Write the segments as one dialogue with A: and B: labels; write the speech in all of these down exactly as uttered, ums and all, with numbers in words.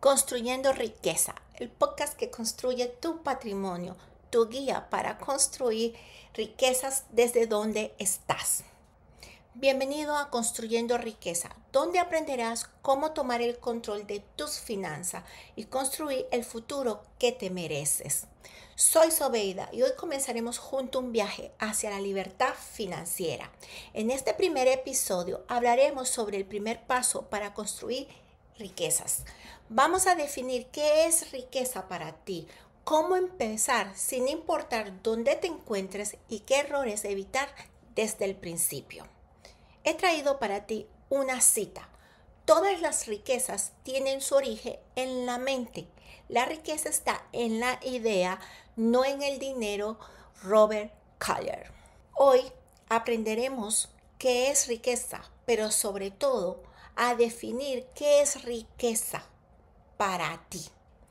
A: Construyendo riqueza, el podcast que construye tu patrimonio, tu guía para construir riquezas desde donde estás. Bienvenido a Construyendo Riqueza, donde aprenderás cómo tomar el control de tus finanzas y construir el futuro que te mereces. Soy Sobeida y hoy comenzaremos junto un viaje hacia la libertad financiera. En este primer episodio hablaremos sobre el primer paso para construir riquezas. Vamos a definir qué es riqueza para ti, cómo empezar sin importar dónde te encuentres y qué errores evitar desde el principio. He traído para ti una cita. Todas las riquezas tienen su origen en la mente. La riqueza está en la idea, no en el dinero. Robert Collier. Hoy aprenderemos qué es riqueza, pero sobre todo a definir qué es riqueza para ti.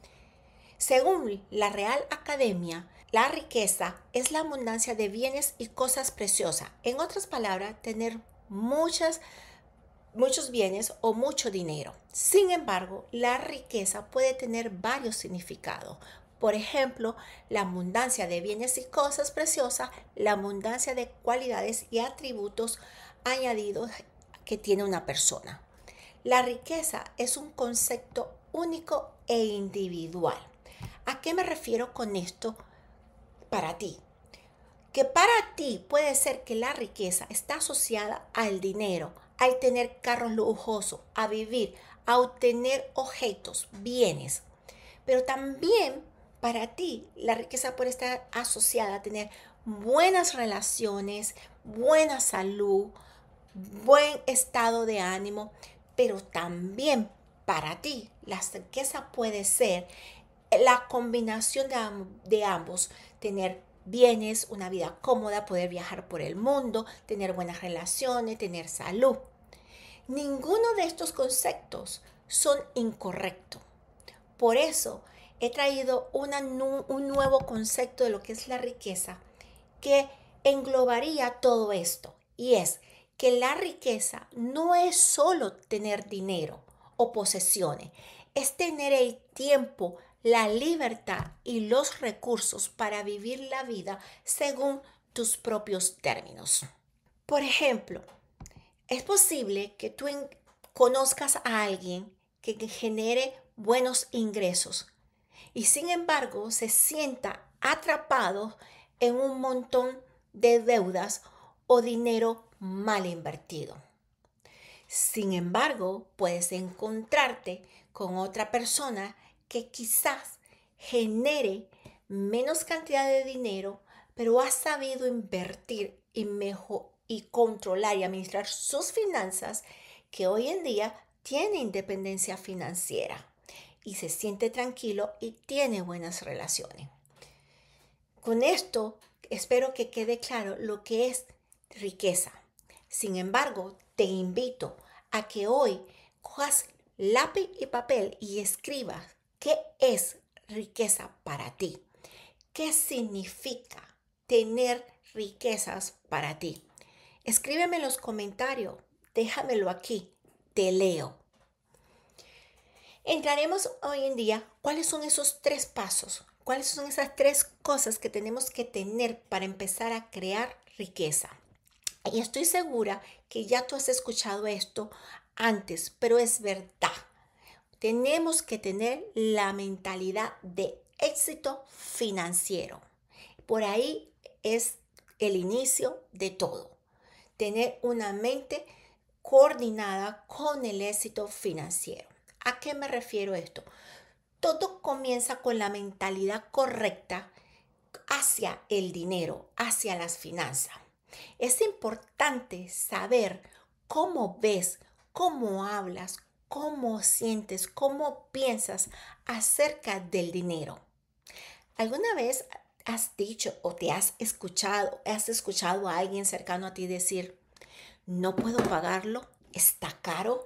A: Según la Real Academia, la riqueza es la abundancia de bienes y cosas preciosas. En otras palabras, tener muchas, muchos bienes o mucho dinero. Sin embargo, la riqueza puede tener varios significados. Por ejemplo, la abundancia de bienes y cosas preciosas, la abundancia de cualidades y atributos añadidos que tiene una persona. La riqueza es un concepto único e individual. ¿A qué me refiero con esto para ti? Que para ti puede ser que la riqueza está asociada al dinero, al tener carros lujosos, a vivir, a obtener objetos, bienes. Pero también para ti la riqueza puede estar asociada a tener buenas relaciones, buena salud, buen estado de ánimo. Pero también para ti la riqueza puede ser la combinación de, de ambos, tener bienes, una vida cómoda, poder viajar por el mundo, tener buenas relaciones, tener salud. Ninguno de estos conceptos son incorrectos. Por eso he traído una, un nuevo concepto de lo que es la riqueza que englobaría todo esto, y es que la riqueza no es solo tener dinero o posesiones, es tener el tiempo, la libertad y los recursos para vivir la vida según tus propios términos. Por ejemplo, es posible que tú en, conozcas a alguien que genere buenos ingresos y sin embargo se sienta atrapado en un montón de deudas o dinero mal invertido. Sin embargo, puedes encontrarte con otra persona que quizás genere menos cantidad de dinero, pero ha sabido invertir y, mejor, y controlar y administrar sus finanzas, que hoy en día tiene independencia financiera y se siente tranquilo y tiene buenas relaciones. Con esto espero que quede claro lo que es riqueza. Sin embargo, te invito a que hoy cojas lápiz y papel y escribas qué es riqueza para ti. ¿Qué significa tener riquezas para ti? Escríbeme en los comentarios, déjamelo aquí, te leo. Entraremos hoy en día cuáles son esos tres pasos, cuáles son esas tres cosas que tenemos que tener para empezar a crear riqueza. Y estoy segura que ya tú has escuchado esto antes, pero es verdad. Tenemos que tener la mentalidad de éxito financiero. Por ahí es el inicio de todo. Tener una mente coordinada con el éxito financiero. ¿A qué me refiero esto? Todo comienza con la mentalidad correcta hacia el dinero, hacia las finanzas. Es importante saber cómo ves, cómo hablas, cómo sientes, cómo piensas acerca del dinero. ¿Alguna vez has dicho o te has escuchado, has escuchado a alguien cercano a ti decir, no puedo pagarlo, está caro?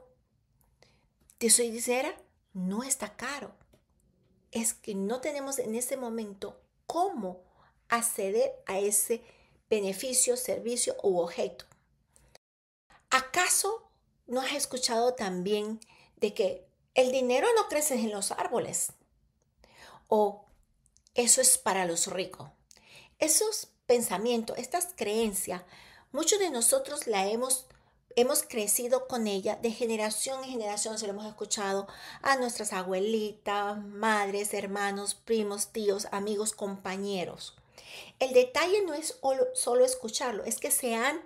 A: Te soy sincera, no está caro. Es que no tenemos en ese momento cómo acceder a ese beneficio, servicio u objeto. ¿Acaso no has escuchado también de que El dinero no crece en los árboles o eso es para los ricos. Esos pensamientos, estas creencias, muchos de nosotros la hemos, hemos crecido con ella de generación en generación, se lo hemos escuchado a nuestras abuelitas, madres, hermanos, primos, tíos, amigos, compañeros. El detalle no es solo escucharlo, es que se han,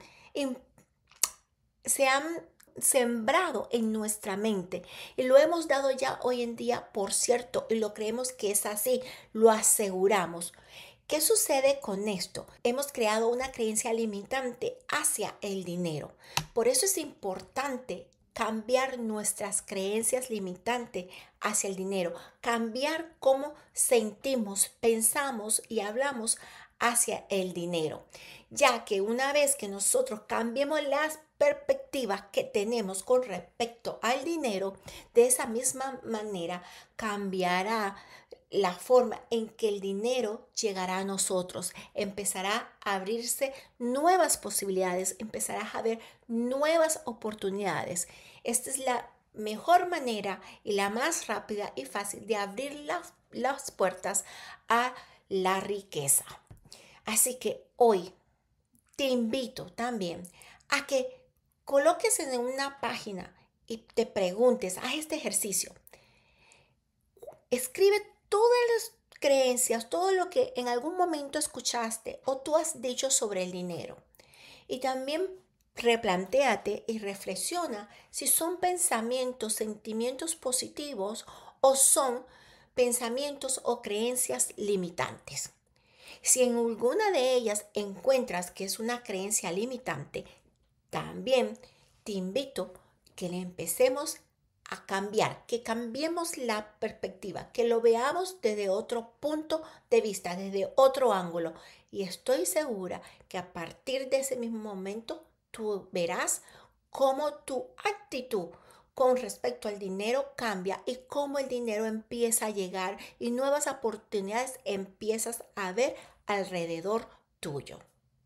A: se han sembrado en nuestra mente y lo hemos dado ya hoy en día por cierto y lo creemos que es así, lo aseguramos. ¿Qué sucede con esto? Hemos creado una creencia limitante hacia el dinero. Por eso es importante cambiar nuestras creencias limitantes hacia el dinero, cambiar cómo sentimos, pensamos y hablamos hacia el dinero, ya que una vez que nosotros cambiemos las perspectivas que tenemos con respecto al dinero, de esa misma manera cambiará la forma en que el dinero llegará a nosotros, empezará a abrirse nuevas posibilidades, empezará a haber nuevas oportunidades. Esta es la mejor manera y la más rápida y fácil de abrir las, las puertas a la riqueza. Así que hoy te invito también a que coloques en una página y te preguntes, haz este ejercicio. Escribe todas las creencias, todo lo que en algún momento escuchaste o tú has dicho sobre el dinero. Y también replantéate y reflexiona si son pensamientos, sentimientos positivos o son pensamientos o creencias limitantes. Si en alguna de ellas encuentras que es una creencia limitante, también te invito que le empecemos a cambiar, que cambiemos la perspectiva, que lo veamos desde otro punto de vista, desde otro ángulo. Y estoy segura que a partir de ese mismo momento tú verás cómo tu actitud con respecto al dinero cambia y cómo el dinero empieza a llegar y nuevas oportunidades empiezas a ver alrededor tuyo.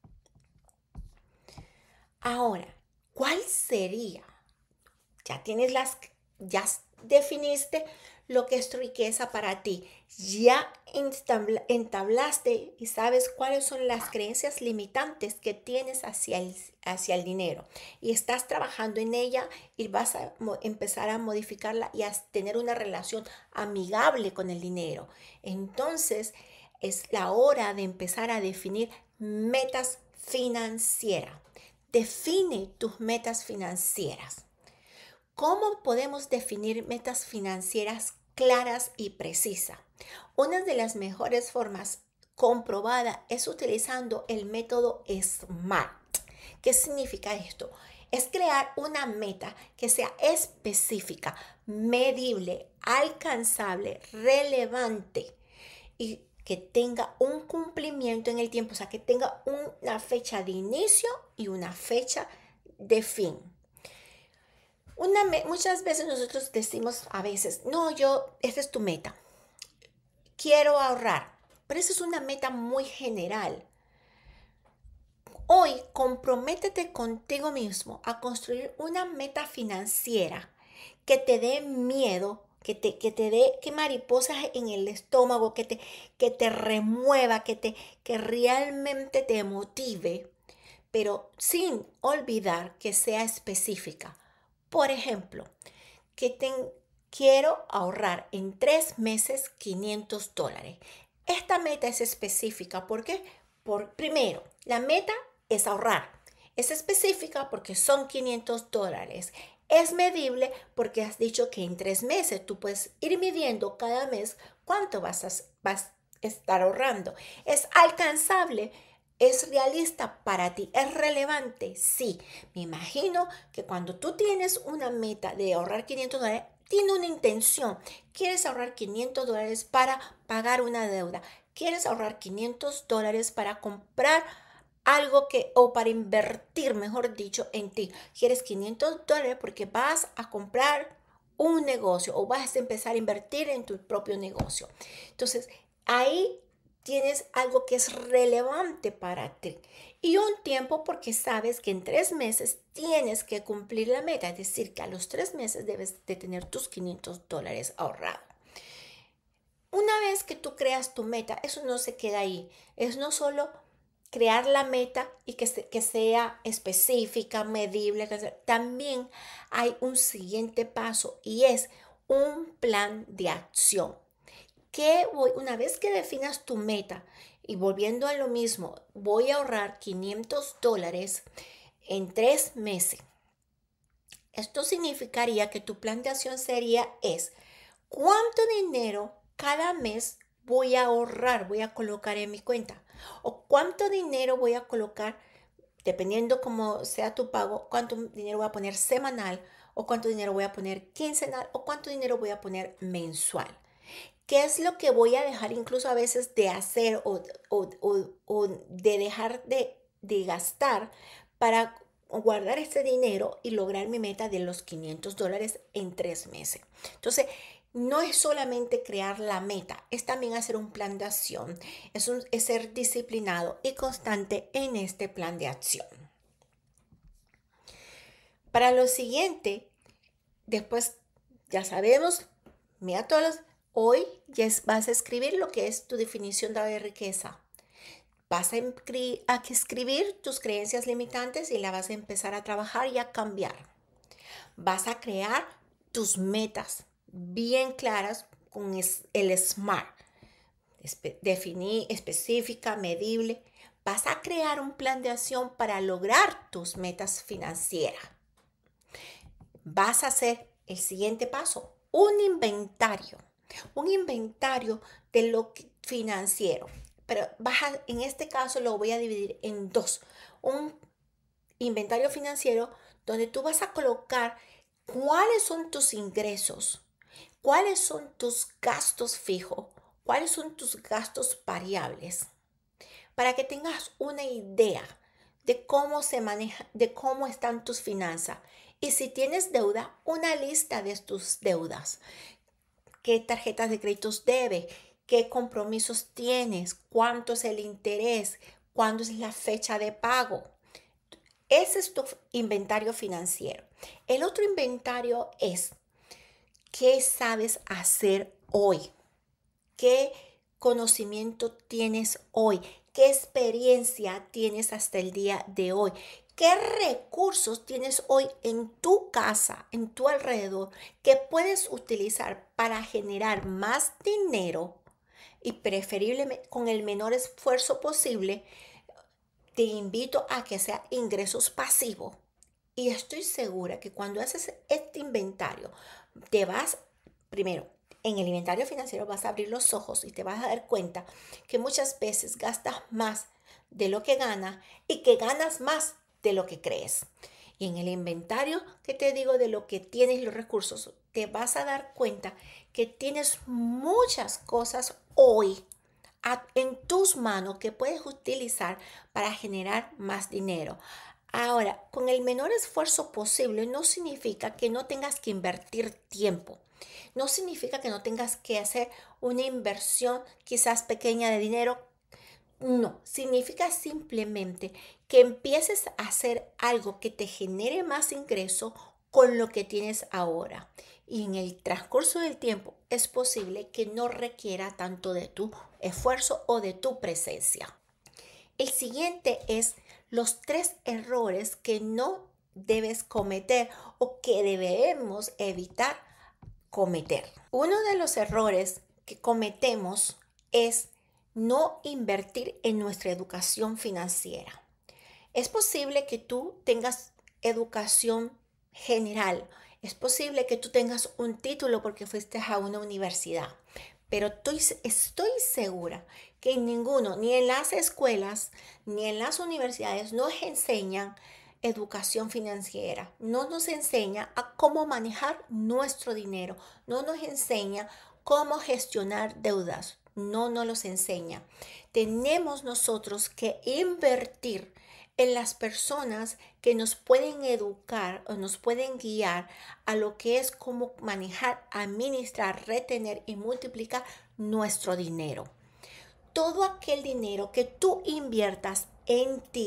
A: Ahora, ¿cuál sería? Ya tienes las, ya definiste lo que es riqueza para ti. Ya entablaste y sabes cuáles son las creencias limitantes que tienes hacia el, hacia el dinero. Y estás trabajando en ella y vas a empezar a modificarla y a tener una relación amigable con el dinero. Entonces, es la hora de empezar a definir metas financieras. Define tus metas financieras. ¿Cómo podemos definir metas financieras claras y precisas? Una de las mejores formas comprobada es utilizando el método SMART. ¿Qué significa esto? Es crear una meta que sea específica, medible, alcanzable, relevante y que tenga un cumplimiento en el tiempo, o sea, que tenga una fecha de inicio y una fecha de fin. Una, muchas veces nosotros decimos a veces, no, yo, esta es tu meta, quiero ahorrar, pero esa es una meta muy general. Hoy comprométete contigo mismo a construir una meta financiera que te dé miedo, que te, que te dé que mariposas en el estómago, que te, que te remueva, que, te, que realmente te motive, pero sin olvidar que sea específica. Por ejemplo, que te, quiero ahorrar en tres meses quinientos dólares. Esta meta es específica. ¿Por qué? Por, primero, la meta es ahorrar. Es específica porque son quinientos dólares. Es medible porque has dicho que en tres meses tú puedes ir midiendo cada mes cuánto vas a, vas a estar ahorrando. Es alcanzable. ¿Es realista para ti? ¿Es relevante? Sí. Me imagino que cuando tú tienes una meta de ahorrar quinientos dólares, tiene una intención. Quieres ahorrar quinientos dólares para pagar una deuda. Quieres ahorrar quinientos dólares para comprar algo que, o para invertir, mejor dicho, en ti. Quieres quinientos dólares porque vas a comprar un negocio o vas a empezar a invertir en tu propio negocio. Entonces, ahí tienes algo que es relevante para ti Y un tiempo porque sabes que en tres meses tienes que cumplir la meta, es decir, que a los tres meses debes de tener tus quinientos dólares ahorrados. Una vez que tú creas tu meta, eso no se queda ahí. Es no solo crear la meta y que, se, que sea específica, medible. También hay un siguiente paso y es un plan de acción. Que voy, una vez que definas tu meta y volviendo a lo mismo, voy a ahorrar quinientos dólares en tres meses. Esto significaría que tu plan de acción sería es cuánto dinero cada mes voy a ahorrar, voy a colocar en mi cuenta. O cuánto dinero voy a colocar, dependiendo cómo sea tu pago, cuánto dinero voy a poner semanal, o cuánto dinero voy a poner quincenal, o cuánto dinero voy a poner mensual. ¿Qué es lo que voy a dejar incluso a veces de hacer o, o, o, o de dejar de, de gastar para guardar este dinero y lograr mi meta de los quinientos dólares en tres meses? Entonces, no es solamente crear la meta, es también hacer un plan de acción, es, un, es ser disciplinado y constante en este plan de acción. Para lo siguiente, después ya sabemos, mira todos los, hoy ya vas a escribir lo que es tu definición de riqueza. Vas a, a escribir tus creencias limitantes y la vas a empezar a trabajar y a cambiar. Vas a crear tus metas bien claras con el SMART. Definir, específica, medible. Vas a crear un plan de acción para lograr tus metas financieras. Vas a hacer el siguiente paso, un inventario. Un inventario de lo financiero. Pero vas a, en este caso lo voy a dividir en dos. Un inventario financiero donde tú vas a colocar cuáles son tus ingresos, cuáles son tus gastos fijos, cuáles son tus gastos variables, para que tengas una idea de cómo se maneja, de cómo están tus finanzas. Y si tienes deuda, una lista de tus deudas. ¿Qué tarjetas de créditos debes? ¿Qué compromisos tienes? ¿Cuánto es el interés? ¿Cuándo es la fecha de pago? Ese es tu inventario financiero. El otro inventario es ¿qué sabes hacer hoy? ¿Qué conocimiento tienes hoy? ¿Qué experiencia tienes hasta el día de hoy? ¿Qué recursos tienes hoy en tu casa, en tu alrededor, que puedes utilizar para generar más dinero y preferiblemente con el menor esfuerzo posible? Te invito a que sea ingresos pasivos. Y estoy segura que cuando haces este inventario, te vas, primero, en el inventario financiero vas a abrir los ojos y te vas a dar cuenta que muchas veces gastas más de lo que ganas y que ganas más de lo que crees. Y en el inventario que te digo de lo que tienes los recursos, te vas a dar cuenta que tienes muchas cosas hoy en tus manos que puedes utilizar para generar más dinero. Ahora, con el menor esfuerzo posible no significa que no tengas que invertir tiempo. No significa que no tengas que hacer una inversión quizás pequeña de dinero. No, significa simplemente que empieces a hacer algo que te genere más ingreso con lo que tienes ahora. Y en el transcurso del tiempo es posible que no requiera tanto de tu esfuerzo o de tu presencia. El siguiente es los tres errores que no debes cometer o que debemos evitar cometer. Uno de los errores que cometemos es no invertir en nuestra educación financiera. Es posible que tú tengas educación general, es posible que tú tengas un título porque fuiste a una universidad, pero estoy, estoy segura que en ninguno, ni en las escuelas, ni en las universidades nos enseñan educación financiera. No nos enseña a cómo manejar nuestro dinero, no nos enseña cómo gestionar deudas, no nos los enseña. Tenemos nosotros que invertir en las personas que nos pueden educar o nos pueden guiar a lo que es cómo manejar, administrar, retener y multiplicar nuestro dinero. Todo aquel dinero que tú inviertas en ti,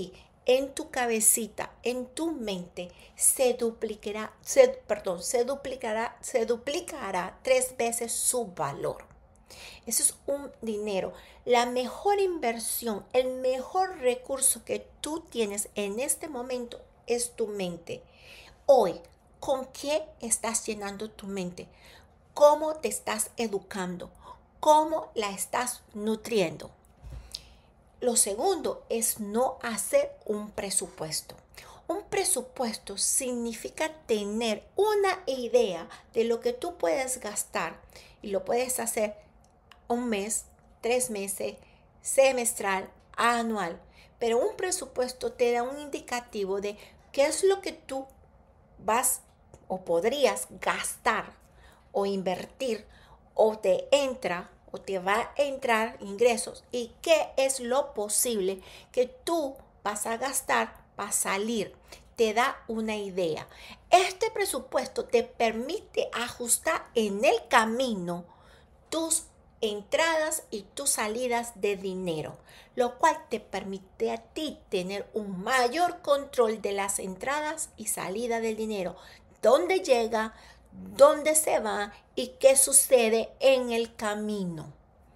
A: en tu cabecita, en tu mente, se duplicará, se, perdón, se duplicará, se duplicará tres veces su valor. Eso es un dinero. La mejor inversión, el mejor recurso que tú tienes en este momento es tu mente. Hoy, ¿con qué estás llenando tu mente? ¿Cómo te estás educando? ¿Cómo la estás nutriendo? Lo segundo es no hacer un presupuesto. Un presupuesto significa tener una idea de lo que tú puedes gastar y lo puedes hacer un mes, tres meses, semestral, anual. Pero un presupuesto te da un indicativo de qué es lo que tú vas o podrías gastar o invertir o te entra o te va a entrar ingresos y qué es lo posible que tú vas a gastar para salir. Te da una idea. Este presupuesto te permite ajustar en el camino tus entradas y tus salidas de dinero, lo cual te permite a ti tener un mayor control de las entradas y salidas del dinero, dónde llega, dónde se va y qué sucede en el camino.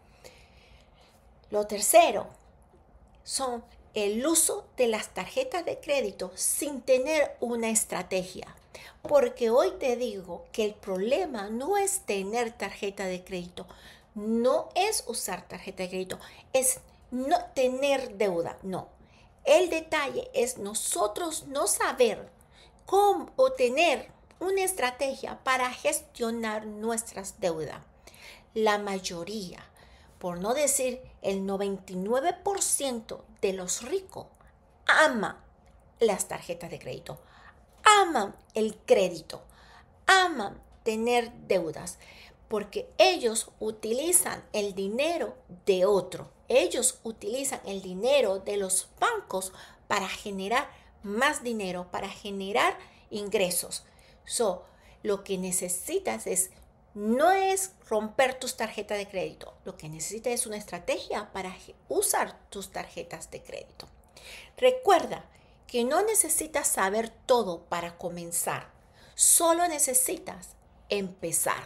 A: Lo tercero son el uso de las tarjetas de crédito sin tener una estrategia. Porque hoy te digo que el problema no es tener tarjeta de crédito, no es usar tarjeta de crédito, es no tener deuda, no. El detalle es nosotros no saber cómo tener una estrategia para gestionar nuestras deudas. La mayoría, por no decir el noventa y nueve por ciento de los ricos, ama las tarjetas de crédito, aman el crédito, aman tener deudas, porque ellos utilizan el dinero de otro, ellos utilizan el dinero de los bancos para generar más dinero, para generar ingresos. So, lo que necesitas es, no es romper tus tarjetas de crédito, lo que necesitas es una estrategia para usar tus tarjetas de crédito. Recuerda que no necesitas saber todo para comenzar, solo necesitas empezar.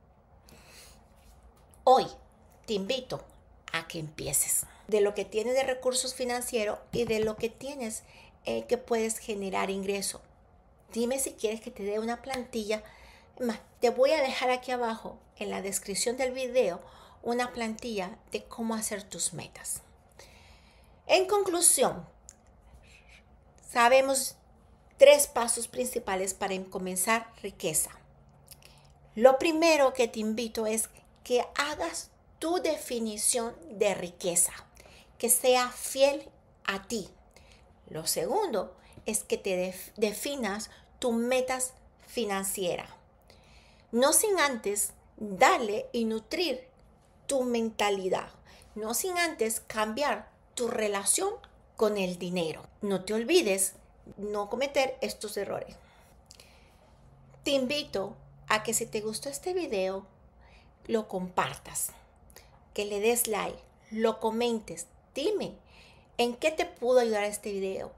A: Hoy te invito a que empieces de lo que tienes de recursos financieros y de lo que tienes eh, que puedes generar ingreso. Dime si quieres que te dé una plantilla. Más, te voy a dejar aquí abajo en la descripción del video una plantilla de cómo hacer tus metas. En conclusión, sabemos tres pasos principales para comenzar riqueza. Lo primero que te invito es que hagas tu definición de riqueza, que sea fiel a ti. Lo segundo es que te def- definas tus metas financieras. No sin antes darle y nutrir tu mentalidad. No sin antes cambiar tu relación con el dinero. No te olvides no cometer estos errores. Te invito a que si te gustó este video, lo compartas, que le des like, lo comentes. Dime en qué te pudo ayudar este video.